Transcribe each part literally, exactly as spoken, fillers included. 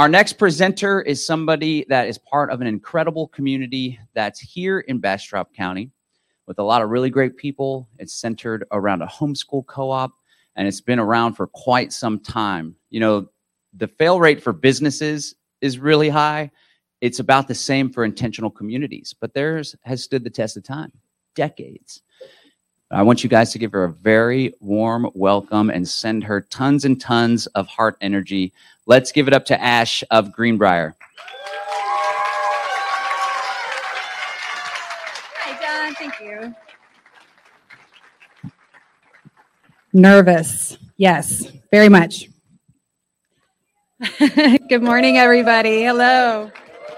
Our next presenter is somebody that is part of an incredible community that's here in Bastrop County with a lot of really great people. It's centered around a homeschool co-op, and it's been around for quite some time. You know, the fail rate for businesses is really high. It's about the same for intentional communities, but theirs has stood the test of time, decades. I want you guys to give her a very warm welcome and send her tons and tons of heart energy. Let's give it up to Ash of Greenbrier. Hi, John. Thank you. Nervous. Yes, very much. Good morning, everybody. Hello.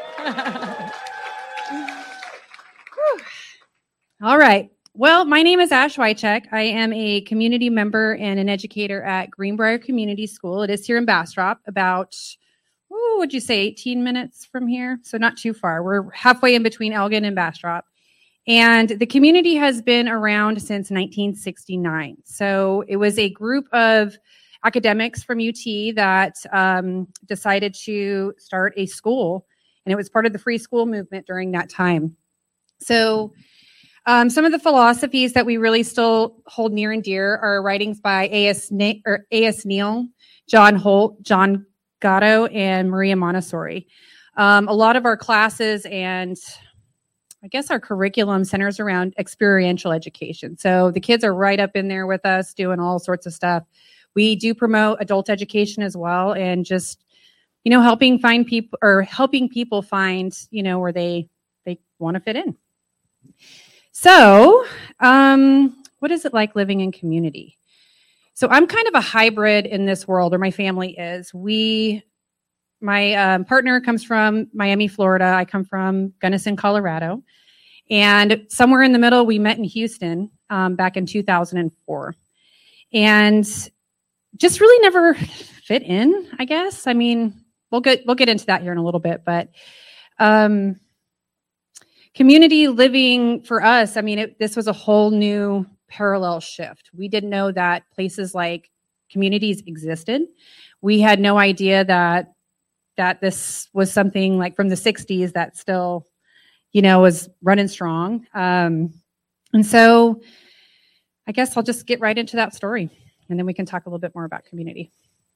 All right. Well, my name is Ash Wycheck. I am a community member and an educator at Greenbrier Community School. It is here in Bastrop, about, ooh, would you say eighteen minutes from here? So not too far. We're halfway in between Elgin and Bastrop. And the community has been around since nineteen sixty-nine. So it was a group of academics from U T that um, decided to start a school, and it was part of the free school movement during that time. So Um, some of the philosophies that we really still hold near and dear are writings by A S Ne- or A S Neal, John Holt, John Gatto, and Maria Montessori. Um, a lot of our classes and I guess our curriculum centers around experiential education. So the kids are right up in there with us doing all sorts of stuff. We do promote adult education as well, and just, you know, helping find people or helping people find, you know, where they, they want to fit in. So, um, what is it like living in community? So I'm kind of a hybrid in this world, or my family is. We, my um, partner comes from Miami, Florida. I come from Gunnison, Colorado. And somewhere in the middle, we met in Houston um, back in two thousand four. And just really never fit in, I guess. I mean, we'll get, we'll get into that here in a little bit, but um, community living for us, I mean, it, this was a whole new parallel shift. We didn't know that places like communities existed. We had no idea that that this was something like from the sixties that still, you know, was running strong. Um, and so I guess I'll just get right into that story, and then we can talk a little bit more about community.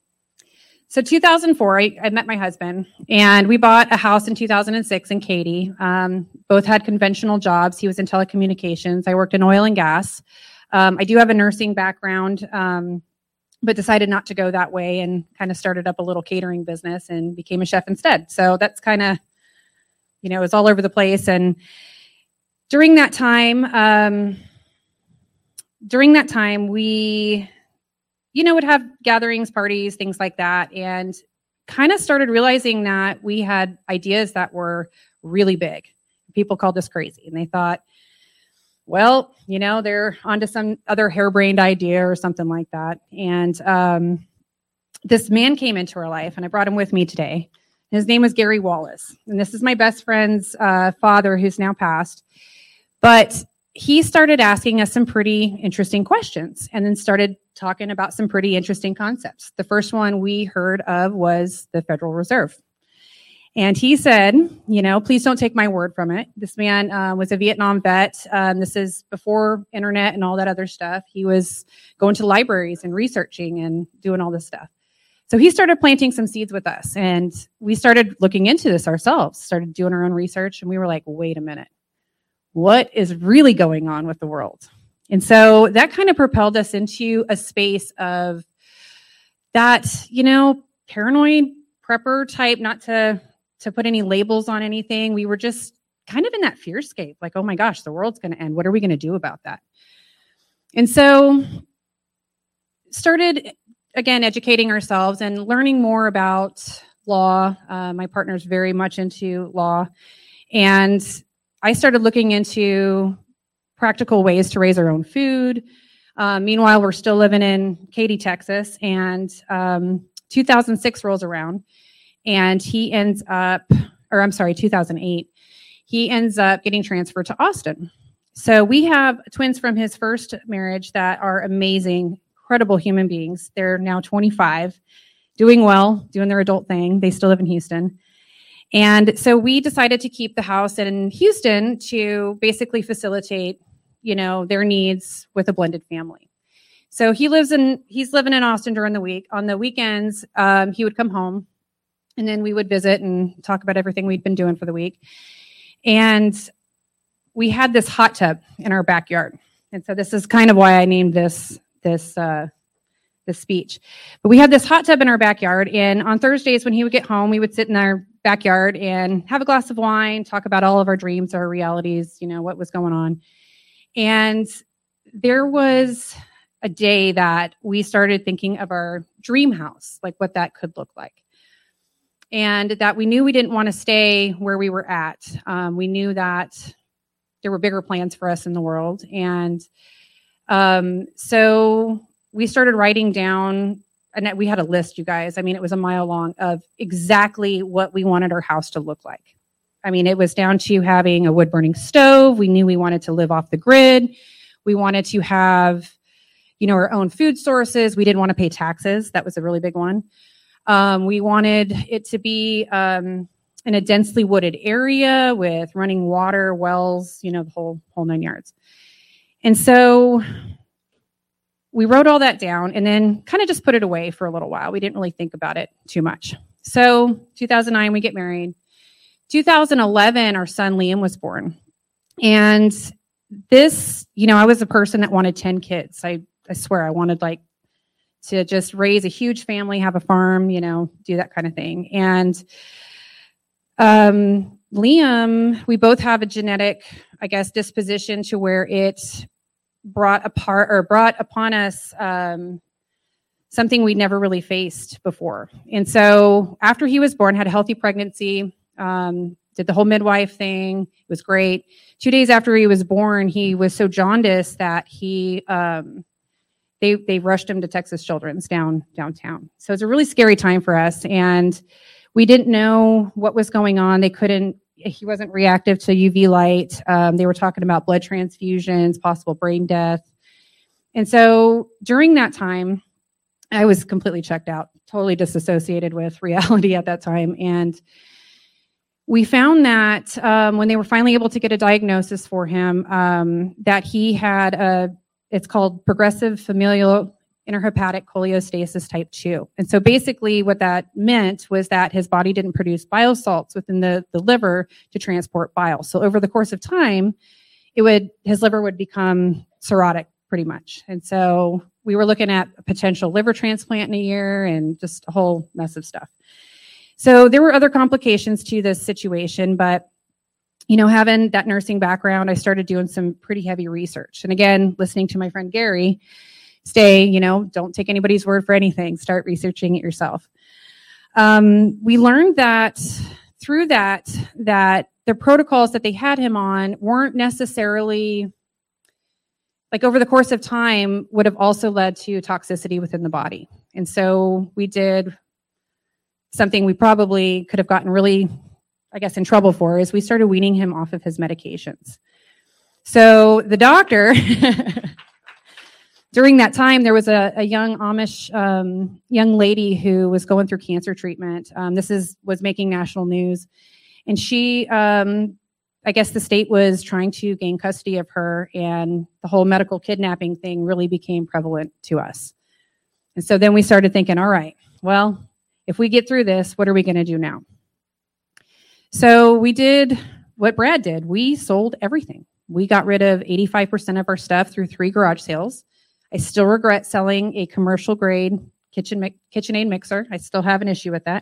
So two thousand four, I, I met my husband, and we bought a house in two thousand six in Katy. Um, both had conventional jobs. He was in telecommunications. I worked in oil and gas. Um, I do have a nursing background, um, but decided not to go that way and kind of started up a little catering business and became a chef instead. So that's kind of, you know, it was all over the place. And during that time, um, during that time, we... you know, would have gatherings, parties, things like that, and kind of started realizing that we had ideas that were really big. People called us crazy, and they thought, well, you know, they're onto some other harebrained idea or something like that. And um, this man came into our life, and I brought him with me today. His name was Gary Wallace, and this is my best friend's uh, father, who's now passed. But he started asking us some pretty interesting questions, and then started talking about some pretty interesting concepts. The first one we heard of was the Federal Reserve. And he said, you know, please don't take my word from it. This man uh, was a Vietnam vet. Um, this is before internet and all that other stuff. He was going to libraries and researching and doing all this stuff. So he started planting some seeds with us, and we started looking into this ourselves, started doing our own research, and we were like, wait a minute. What is really going on with the world? And so that kind of propelled us into a space of that, you know, paranoid prepper type, not to, to put any labels on anything. We were just kind of in that fearscape, like, oh my gosh, the world's going to end. What are we going to do about that? And so started, again, educating ourselves and learning more about law. Uh, my partner's very much into law. And I started looking into practical ways to raise our own food. Uh, meanwhile, we're still living in Katy, Texas, and um, two thousand six rolls around, and he ends up, or I'm sorry, two thousand eight, he ends up getting transferred to Austin. So we have twins from his first marriage that are amazing, incredible human beings. They're now twenty-five. doing well, doing their adult thing. They still live in Houston. And so we decided to keep the house in Houston to basically facilitate, you know, their needs with a blended family. So he lives in, he's living in Austin during the week. On the weekends, um, he would come home and then we would visit and talk about everything we'd been doing for the week. And we had this hot tub in our backyard. And so this is kind of why I named this, this, uh, this speech. But we had this hot tub in our backyard. And on Thursdays when he would get home, we would sit in our backyard and have a glass of wine, talk about all of our dreams, our realities, you know, what was going on. And there was a day that we started thinking of our dream house, like what that could look like. And that we knew we didn't want to stay where we were at. Um, we knew that there were bigger plans for us in the world. And um, so we started writing down, and we had a list, you guys. I mean, it was a mile long of exactly what we wanted our house to look like. I mean, it was down to having a wood-burning stove. We knew we wanted to live off the grid. We wanted to have, you know, our own food sources. We didn't want to pay taxes. That was a really big one. Um, we wanted it to be um, in a densely wooded area with running water, wells, you know, the whole whole nine yards. And so we wrote all that down and then kind of just put it away for a little while. We didn't really think about it too much. So two thousand nine, we get married. two thousand eleven, our son Liam was born. And this, you know, I was a person that wanted ten kids. I, I swear I wanted like to just raise a huge family, have a farm, you know, do that kind of thing. And um, Liam, we both have a genetic, I guess, disposition to where it brought apart or brought upon us um, something we never really faced before. And so after he was born, had a healthy pregnancy, um, did the whole midwife thing. It was great. Two days after he was born, he was so jaundiced that he, um, they they rushed him to Texas Children's down downtown. So it's a really scary time for us. And we didn't know what was going on. They couldn't, he wasn't reactive to U V light. Um, they were talking about blood transfusions, possible brain death. And so during that time, I was completely checked out, totally disassociated with reality at that time. And we found that um, when they were finally able to get a diagnosis for him, um, that he had a, it's called progressive familial intrahepatic cholestasis type two. And so basically what that meant was that his body didn't produce bile salts within the, the liver to transport bile. So over the course of time, it would, his liver would become cirrhotic pretty much. And so we were looking at a potential liver transplant in a year and just a whole mess of stuff. So there were other complications to this situation, but you know, having that nursing background, I started doing some pretty heavy research. And again, listening to my friend Gary, stay, you know, don't take anybody's word for anything. Start researching it yourself. Um, we learned that through that, that the protocols that they had him on weren't necessarily, like over the course of time, would have also led to toxicity within the body. And so we did something we probably could have gotten really, I guess, in trouble for, is we started weaning him off of his medications. So the doctor, during that time, there was a, a young Amish um, young lady who was going through cancer treatment. Um, this is was making national news. And she, um, I guess the state was trying to gain custody of her, and the whole medical kidnapping thing really became prevalent to us. And so then we started thinking, all right, well, if we get through this, what are we going to do now? So we did what Brad did. We sold everything. We got rid of eighty-five percent of our stuff through three garage sales. I still regret selling a commercial grade kitchen mi- KitchenAid mixer. I still have an issue with that.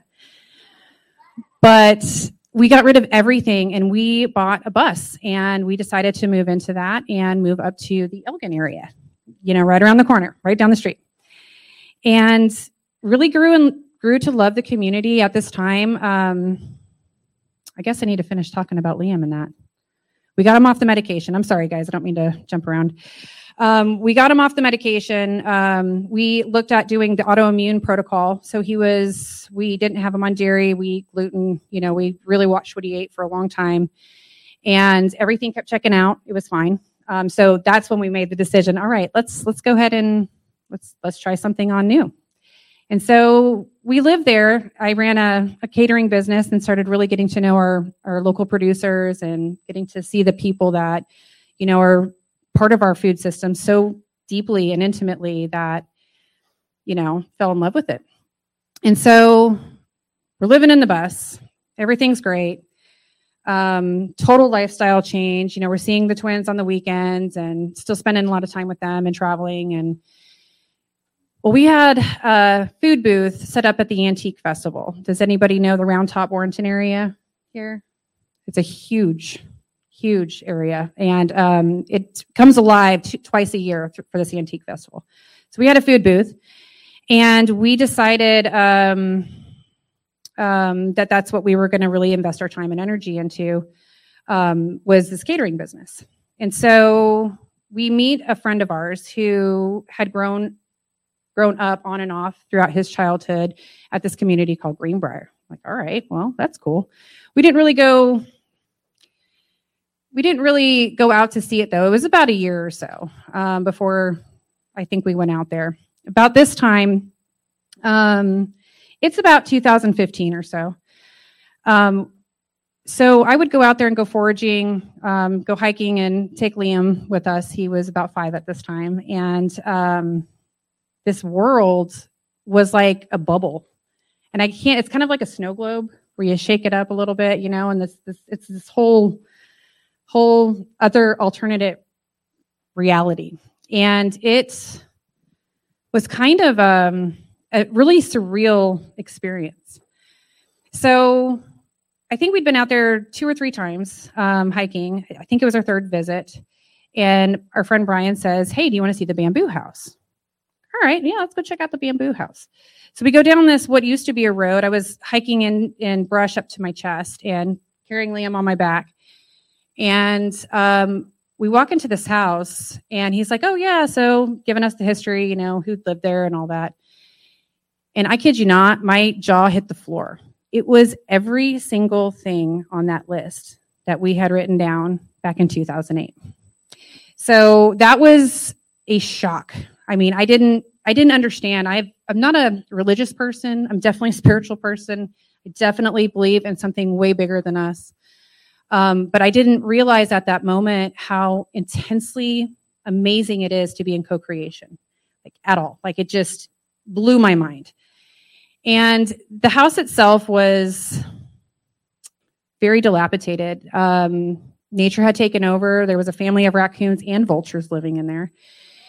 But we got rid of everything and we bought a bus, and we decided to move into that and move up to the Elgin area, you know, right around the corner, right down the street. And really grew and grew to love the community at this time. Um, I guess I need to finish talking about Liam and that. We got him off the medication. I'm sorry, guys. I don't mean to jump around. Um, we got him off the medication. Um, we looked at doing the autoimmune protocol. So he was, we didn't have him on dairy, wheat, gluten. You know, we really watched what he ate for a long time. And everything kept checking out. It was fine. Um, so that's when we made the decision. All right, let's let's go ahead and let's let's try something on new. And so we lived there. I ran a, a catering business and started really getting to know our, our local producers and getting to see the people that, you know, are part of our food system so deeply and intimately that, you know, fell in love with it. And so we're living in the bus. Everything's great. Um, total lifestyle change. You know, we're seeing the twins on the weekends and still spending a lot of time with them and traveling. And well, we had a food booth set up at the Antique Festival. Does anybody know the Round Top Warrenton area here? It's a huge, huge area. And um, it comes alive t- twice a year th- for this Antique Festival. So we had a food booth. And we decided um, um, that that's what we were going to really invest our time and energy into, um, was this catering business. And so we meet a friend of ours who had grown grown up on and off throughout his childhood at this community called Greenbrier. Like, all right, well, that's cool. We didn't really go, we didn't really go out to see it though. It was about a year or so um, before I think we went out there. About this time, um, it's about two thousand fifteen or so. Um, so I would go out there and go foraging, um, go hiking and take Liam with us. He was about five at this time. And um, this world was like a bubble. And I can't, it's kind of like a snow globe where you shake it up a little bit, you know, and this, this it's this whole, whole other alternative reality. And it was kind of um, a really surreal experience. So I think we'd been out there two or three times um, hiking. I think it was our third visit. And our friend Brian says, hey, do you want to see the bamboo house? All right, yeah, let's go check out the bamboo house. So we go down this, what used to be a road. I was hiking in, in brush up to my chest and carrying Liam on my back. And um, we walk into this house and he's like, oh yeah, so giving us the history, you know, who'd lived there and all that. And I kid you not, my jaw hit the floor. It was every single thing on that list that we had written down back in two thousand eight. So that was a shock. I mean, I didn't, I didn't understand. I've, I'm not a religious person. I'm definitely a spiritual person. I definitely believe in something way bigger than us. Um, but I didn't realize at that moment how intensely amazing it is to be in co-creation, like at all. Like it just blew my mind. And the house itself was very dilapidated. Um, nature had taken over. There was a family of raccoons and vultures living in there.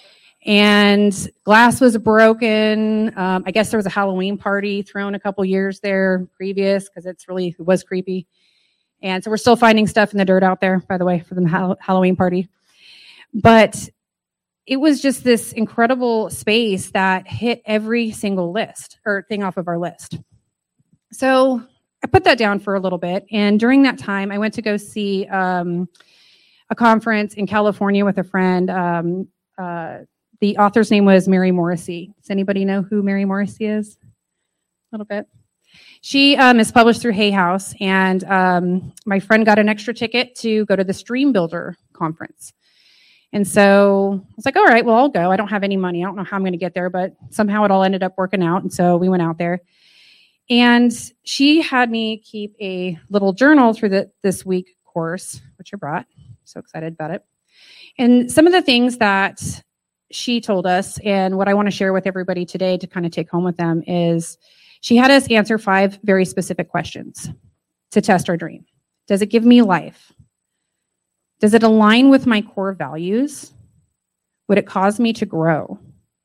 And glass was broken. Um, I guess there was a Halloween party thrown a couple years there previous because it's really, it was creepy. And so we're still finding stuff in the dirt out there, by the way, for the ha- Halloween party. But it was just this incredible space that hit every single list or thing off of our list. So I put that down for a little bit. And during that time, I went to go see um, a conference in California with a friend. Um, uh, the author's name was Mary Morrissey. Does anybody know who Mary Morrissey is? A little bit. She um, is published through Hay House, and um, my friend got an extra ticket to go to the Stream Builder conference. And so I was like, all right, well, I'll go. I don't have any money. I don't know how I'm going to get there, but somehow it all ended up working out. And so we went out there. And she had me keep a little journal through the this week course, which I brought. So excited about it. And some of the things that she told us, and what I want to share with everybody today to kind of take home with them, is she had us answer five very specific questions to test our dream. Does it give me life? Does it align with my core values? Would it cause me to grow?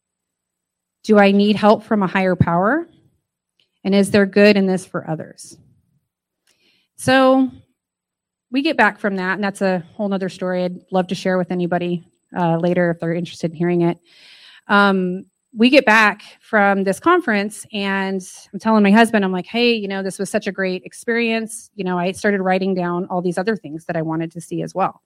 Do I need help from a higher power? And is there good in this for others? So we get back from that, and that's a whole nother story I'd love to share with anybody uh, later if they're interested in hearing it. Um, we get back from this conference, and I'm telling my husband, I'm like, hey, you know, this was such a great experience. You know, I started writing down all these other things that I wanted to see as well.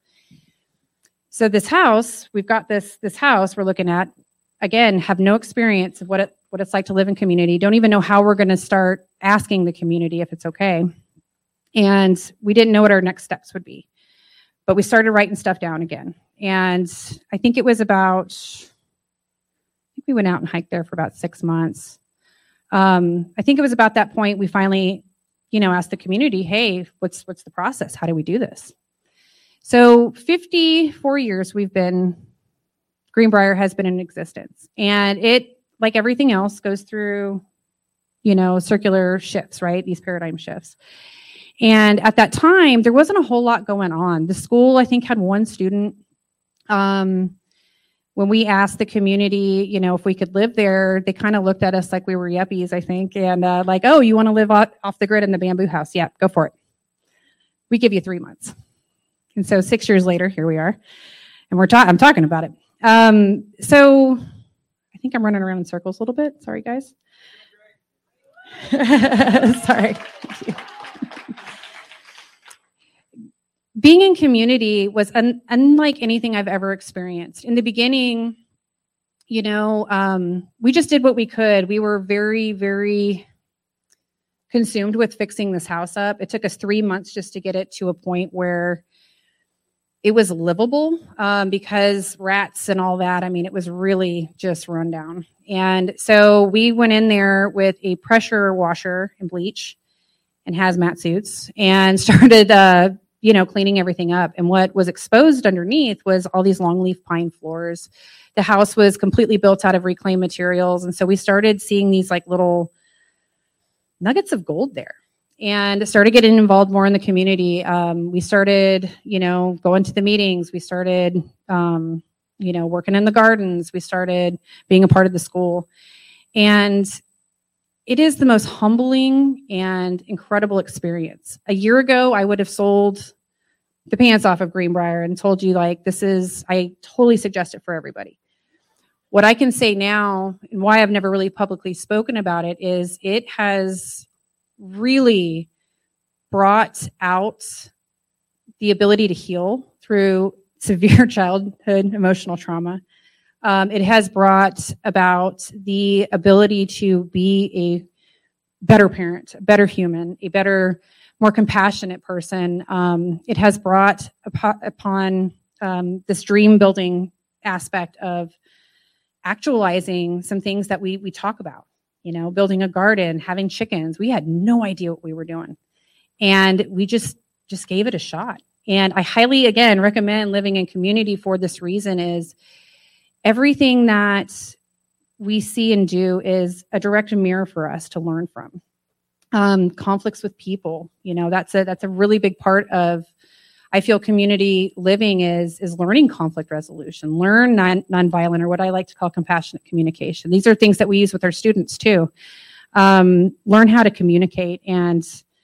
So this house, we've got this, this house we're looking at, again, have no experience of what it, what it's like to live in community. Don't even know how we're going to start asking the community if it's okay. And we didn't know what our next steps would be. But we started writing stuff down again. And I think it was about, I think we went out and hiked there for about six months. Um, I think it was about that point we finally, you know, asked the community, hey, what's what's the process? How do we do this? So fifty-four years we've been, Greenbrier has been in existence. And it, like everything else, goes through, you know, circular shifts, right? These paradigm shifts. And at that time, there wasn't a whole lot going on. The school, I think, had one student. Um, when we asked the community, you know, if we could live there, they kind of looked at us like we were yuppies, I think, and uh, like, oh, you want to live off, off the grid in the bamboo house? Yeah, go for it. We give you three months. And so six years later, here we are, and we're ta- I'm talking about it. Um, so I think I'm running around in circles a little bit. Sorry, guys. Sorry. Thank you. Being in community was un- unlike anything I've ever experienced. In the beginning, you know, um, we just did what we could. We were very, very consumed with fixing this house up. It took us three months just to get it to a point where it was livable, um, because rats and all that, I mean, it was really just run down. And so we went in there with a pressure washer and bleach and hazmat suits and started uh, you know, cleaning everything up. And what was exposed underneath was all these longleaf pine floors. The house was completely built out of reclaimed materials. And so we started seeing these like little nuggets of gold there and started getting involved more in the community. Um, we started, you know, going to the meetings. We started, um, you know, working in the gardens. We started being a part of the school. And it is the most humbling and incredible experience. A year ago, I would have sold the pants off of Greenbrier and told you, like, this is, I totally suggest it for everybody. What I can say now, and why I've never really publicly spoken about it, is it has really brought out the ability to heal through severe childhood emotional trauma. Um, it has brought about the ability to be a better parent, a better human, a better, more compassionate person. Um, it has brought up- upon um, this dream building aspect of actualizing some things that we we talk about, you know, building a garden, having chickens. We had no idea what we were doing. And we just, just gave it a shot. And I highly, again, recommend living in community for this reason is everything that we see and do is a direct mirror for us to learn from. Um, conflicts with people, you know, that's a that's a really big part of, I feel, community living is is learning conflict resolution, learn non nonviolent, or what I like to call compassionate communication. These are things that we use with our students too. Um, learn how to communicate and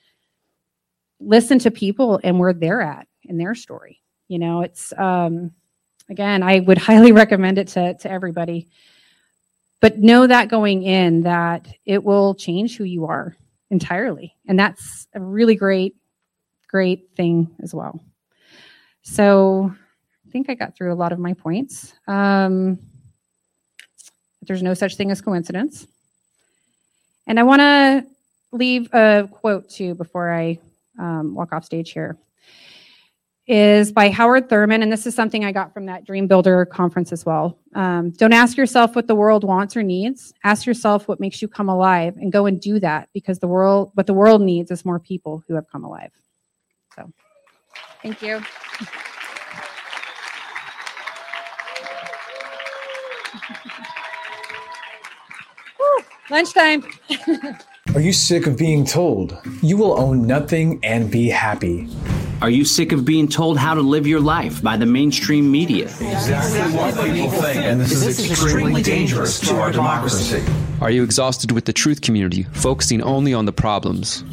listen to people and where they're at in their story. You know, it's um, again, I would highly recommend it to to everybody. But know that going in, that it will change who you are entirely. And that's a really great, great thing as well. So I think I got through a lot of my points. Um, there's no such thing as coincidence. And I want to leave a quote too before I um, walk off stage here. Is by Howard Thurman, and this is something I got from that Dream Builder conference as well. Um, don't ask yourself what the world wants or needs. Ask yourself what makes you come alive, and go and do that, because the world, what the world needs is more people who have come alive. So, thank you. Woo, lunchtime. Are you sick of being told you will own nothing and be happy? Are you sick of being told how to live your life by the mainstream media? Exactly what people think, and this is extremely dangerous to our democracy. Are you exhausted with the truth community, focusing only on the problems?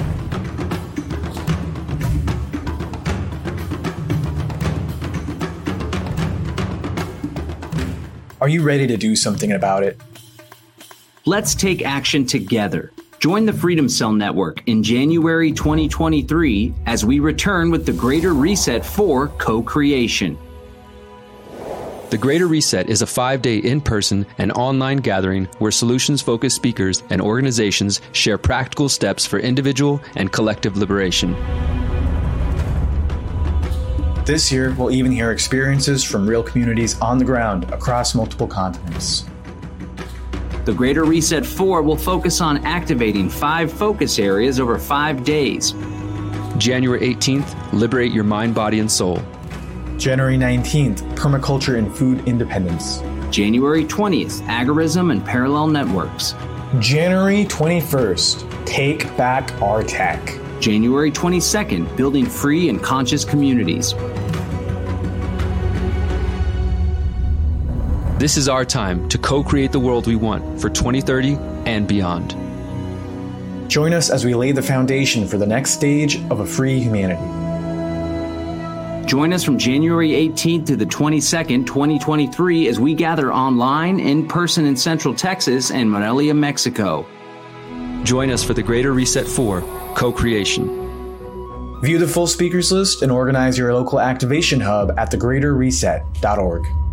Are you ready to do something about it? Let's take action together. Join the Freedom Cell Network in January twenty twenty-three as we return with the Greater Reset for co-creation. The Greater Reset is a five-day in-person and online gathering where solutions-focused speakers and organizations share practical steps for individual and collective liberation. This year, we'll even hear experiences from real communities on the ground across multiple continents. The Greater Reset four will focus on activating five focus areas over five days. January eighteenth, liberate your mind, body, and soul. January nineteenth, permaculture and food independence. January twentieth, agorism and parallel networks. January twenty-first, take back our tech. January twenty-second, building free and conscious communities. This is our time to co-create the world we want for twenty thirty and beyond. Join us as we lay the foundation for the next stage of a free humanity. Join us from January eighteenth to the twenty-second, twenty twenty-three, as we gather online, in person in Central Texas and Morelia, Mexico. Join us for the Greater Reset four, Co-Creation. View the full speakers list and organize your local activation hub at the greater reset dot org.